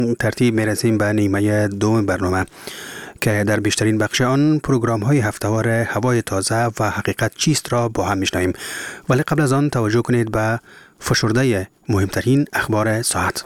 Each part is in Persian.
ترتیب میرسیم به نیمه دوم برنامه که در بیشترین بخش آن پروگرام های هفتهوار هوای تازه و حقیقت چیست را با هم میشنویم. ولی قبل از آن توجه کنید به فشرده مهمترین اخبار ساعت.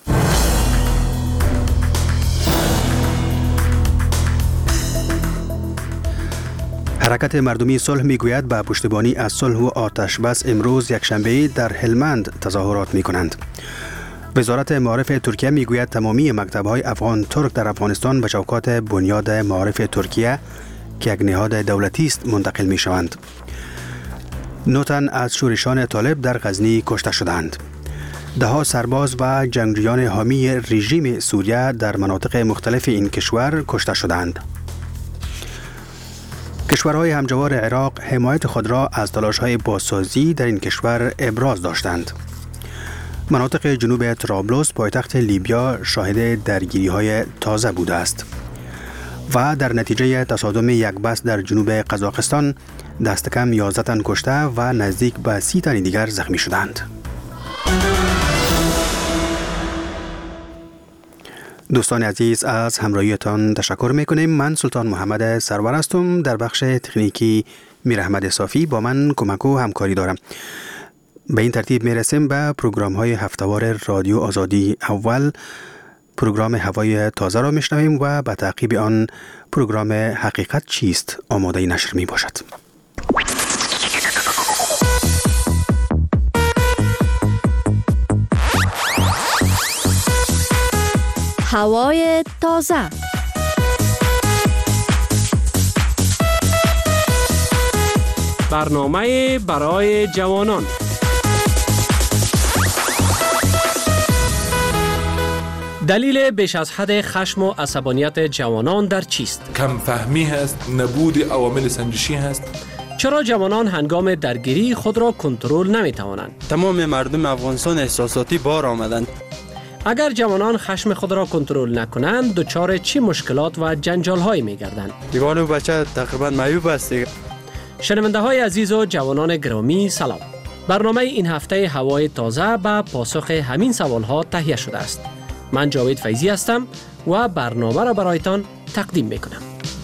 حرکت مردمی صلح میگوید به پشتیبانی از صلح و آتش بس امروز یکشنبه در هلمند تظاهرات میکنند. وزارت معارف ترکیه میگوید تمامی مکتب‌های افغان ترک در افغانستان به چوکات بنیاد معارف ترکیه که یک نهاد دولتی است منتقل میشوند. 9 تن از شورشان طالب در غزنی کشته شدند. 10 سرباز و جنگجویان حامی رژیم سوریه در مناطق مختلف این کشور کشته شدند. کشورهای همجوار عراق حمایت خود را از تلاش‌های بازسازی در این کشور ابراز داشتند. مناطق جنوب طرابلس پایتخت لیبیا شاهد درگیری‌های تازه بوده است و در نتیجه تصادم یک بس در جنوب قزاقستان دست کم 11 تن کشته و نزدیک به 30 تن دیگر زخمی شدند. دوستان عزیز از همراهیتان تشکر میکنیم. من سلطان محمد سرور هستم. در بخش تکنیکی میر احمد صافی با من کمک و همکاری دارم. به این ترتیب میرسیم به پروگرام های هفتهوار رادیو آزادی. اول پروگرام هوای تازه را میشنویم و به تعقیب آن پروگرام حقیقت چیست آماده نشر می باشد. هوای تازه. برنامه برای جوانان. دلیل بیش از حد خشم و عصبانیت جوانان در چیست؟ کم فهمی هست، نبود عوامل سنجشی هست. چرا جوانان هنگام درگیری خود را کنترل نمی توانند؟ تمام مردم افغانستان احساساتی بار آمدند. اگر جوانان خشم خود را کنترل نکنند دچار چه مشکلات و جنجال‌هایی می‌گردند؟ دیوان و بچه تقریبا معیوب است دیگه. شنونده های عزیز و جوانان گرامی سلام. برنامه این هفته هوای تازه به پاسخ همین سوال‌ها تهیه شده است. من جاوید فیضی هستم و برنامه را برایتان تقدیم می‌کنم.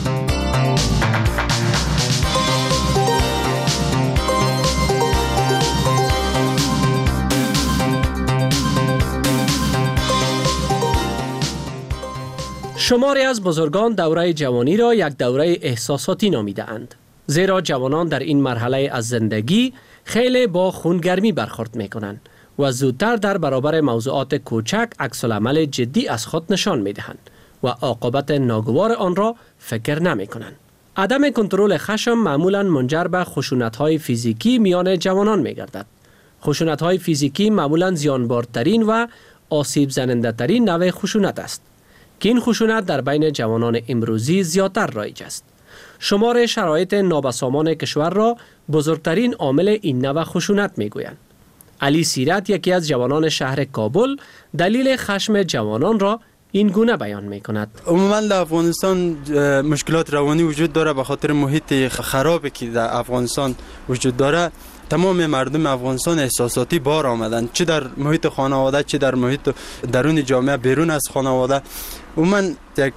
شماری از بزرگان دوره جوانی را یک دوره احساساتی نامیده اند. زیرا جوانان در این مرحله از زندگی خیلی با خونگرمی برخورد می کنند و زودتر در برابر موضوعات کوچک عکس‌العمل جدی از خود نشان می دهند و عاقبت ناگوار آن را فکر نمی کنند. عدم کنترل خشم معمولاً منجر به خشونت‌های فیزیکی میان جوانان می گردد. خشونت‌های فیزیکی معمولاً زیانبارترین و آسیب زننده ترین نوع خشونت است که این خشونت در بین جوانان امروزی زیادتر رایج است. شمار شرایط نابسامان کشور را بزرگترین عامل این نوع خشونت میگویند. علی سیرت یکی از جوانان شهر کابل دلیل خشم جوانان را این گونه بیان می کند. عموما در افغانستان مشکلات روانی وجود داره به خاطر محیط خرابی که در افغانستان وجود داره. تمام مردم افغانستان احساساتی بار آمدند، چه در محیط خانواده چه در محیط درون جامعه بیرون از خانواده. عموما یک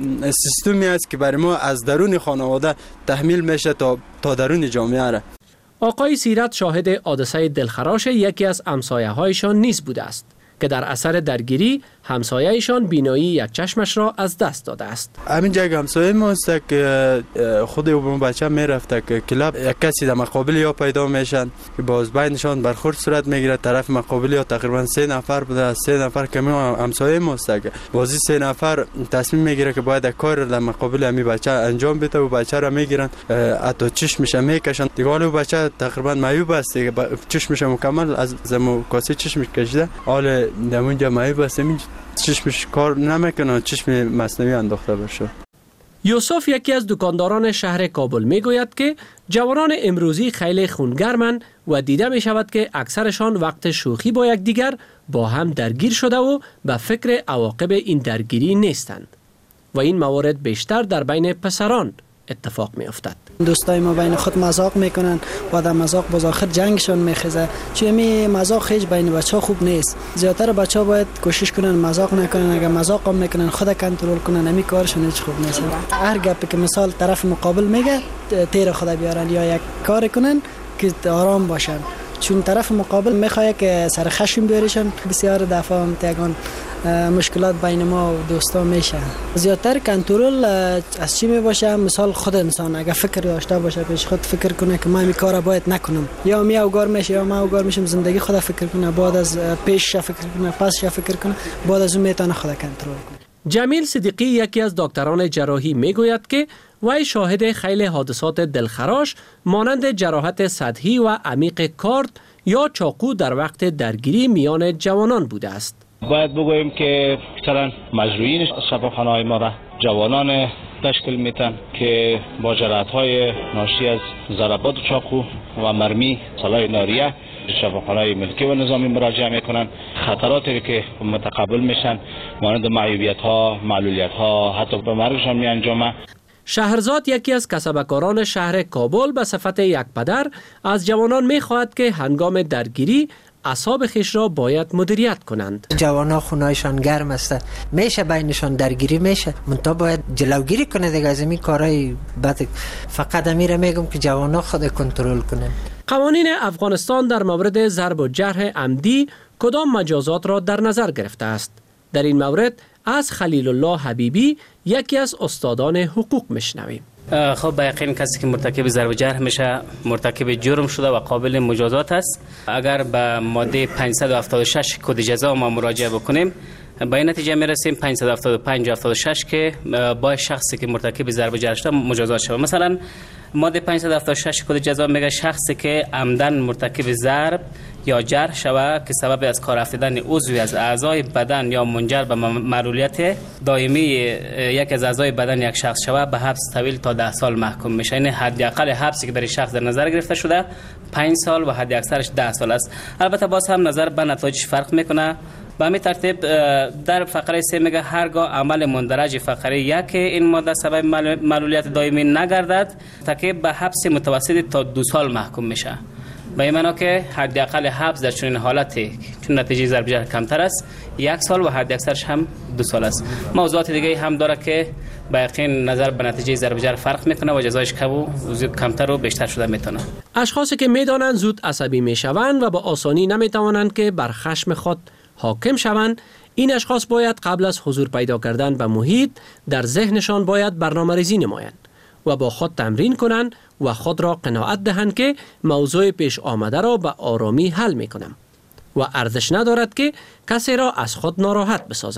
سیستمی است که برای ما از درون خانواده تحمیل میشه تا درون جامعه را. آقای سیرت شاهد حادثه دلخراش یکی از همسایه‌هایشان نیز بوده است که در اثر درگیری همسایه‌ایشان بینایی یک چشمش را از دست داده است. همین جای همسایه ما است که خود اون بچه میرفته که کلاب یک کسی در مقابل یا پیدا میشن که باز بینشان برخورد صورت میگیره. طرف مقابل یا تقریبا 3 نفر بوده، از 3 نفر که همسایه ما است که بازی 3 نفر تصمیم میگیره که باید کار در مقابل همین بچه انجام بده و بچه را میگیرن حتی چشمش میکشن. دیگه اون بچه تقریبا معیوب است، چشمش مکمل از زمو کاسه چشمش کشیده، حال دمونجا معیوب است، چشمش کار نمیکنه، چشم مصنوعی انداخته بشه. یوسف یکی از دکانداران شهر کابل میگوید که جوانان امروزی خیلی خونگرمند و دیده می شود که اکثرشان وقت شوخی با یکدیگر با هم درگیر شده و به فکر عواقب این درگیری نیستند و این موارد بیشتر در بین پسران اتفاق می افتد. دوستای ما بین خود مذاق میکنن و در مذاق باز آخر جنگشون میخیزه، چون می مذاق هیچ بین بچه‌ها خوب نیست. زیاتر بچه‌ها باید کوشش کنن مذاق نکنن، اگر مذاق هم میکنن خود کنترل کنن، همین کارشون هیچ خوب نیست. هر گپی که مثال طرف مقابل میگه تیر خود بیارن یا یک کار کنن که آرام باشن، چون طرف مقابل میخواد که سر خشم بیارشن. بسیار دفعه هم تیگان مشکلات بین ما و دوستا میشه. زیادتر کنترل از چی می باشه؟ مثال خود انسان اگر فکر داشته باشه، پیش خود فکر کنه که من این کارا باید نکنم، یا می اوگار میشه یا ما اوگار میشم، زندگی خود فکر کنه، بعد از پیش فکر کنه، پسش فکر کنه، بعد از اون میتونه خود کنترل کنه. جمیل صدیقی یکی از دکتران جراحی میگوید که وی شاهد خیلی حادثات دلخراش مانند جراحت سطحی و عمیق کارد یا چاقو در وقت درگیری میان جوانان بوده است. باید بگوییم که اکثرا مجروحین شفاخانه‌های ما را جوانان تشکیل میتن که با جراحت‌های ناشی از ضربات چاقو و مرمی سلاح ناریه شفاخانه‌های ملکی و نظامی مراجعه میکنن. خطراتی که متقبل میشن مانند معیوبیت‌ها، معلولیت‌ها، حتی به مرگشان میانجامه. شهرزاد یکی از کسبکاران شهر کابل به صفت یک پدر از جوانان میخواهد که هنگام درگیری اعصاب خویش را باید مدیریت کنند. جوانا خونهایشان گرم است، میشه بینشان درگیری میشه، منتها باید جلوگیری کنه دیگه از این کارهای بد. فقط امیر میگم که جوانا خود کنترل کنن. قوانین افغانستان در مورد ضرب و جرح عمدی کدام مجازات را در نظر گرفته است؟ در این مورد از خلیل الله حبیبی یکی از استادان حقوق میشنویم. خب به یقین کسی که مرتکب ضرب و جرح میشه مرتکب جرم شده و قابل مجازات است. اگر به ماده 576 کد جزا ما مراجعه بکنیم به این نتیجه میرسیم 575 76 که با شخصی که مرتکب ضرب و جرح شده مجازات شود. مثلا ماده 576 کد جزا میگه شخصی که عمدن مرتکب ضرب یا جرح شود که سبب از کار افتادن عضوی از اعضای بدن یا منجر به معلولیت دائمی یک از اعضای بدن یک شخص شود به حبس طویل تا 10 سال محکوم میشه. این حداقل حبسی که برای شخص در نظر گرفته شده 5 سال و حد اکثرش 10 سال است. البته باز هم نظر به نتایجش فرق میکنه. به همین ترتیب در فقره 3 میگه هرگاه عمل مندرج فقره 1 این ماده سبب معلولیت دائمی نگردد ترتیب به حبس متوسط تا 2 سال محکوم میشه. به این معنی که حداقل حبس در چنین حالتی چون نتیجه ضرب جرح کمتر است 1 سال و حد اکثرش هم 2 سال است. موضوعات دیگه هم داره که به یقین نظر به نتیجه ضرب جرح فرق میکنه و جزایش کمتر و بیشتر شده میتونه. اشخاصی که میدانند زود عصبی میشوند و با آسانی نمیتوانند که بر خشم خود حاکم شوند، این اشخاص باید قبل از حضور پیدا کردن به محیط در ذهنشان باید برنامه‌ریزی نمایند و با خود تمرین کنند و خود را قناعت دهند که موضوع پیش آمده را به آرامی حل میکنم و ارزش ندارد که کسی را از خود ناراحت بسازد.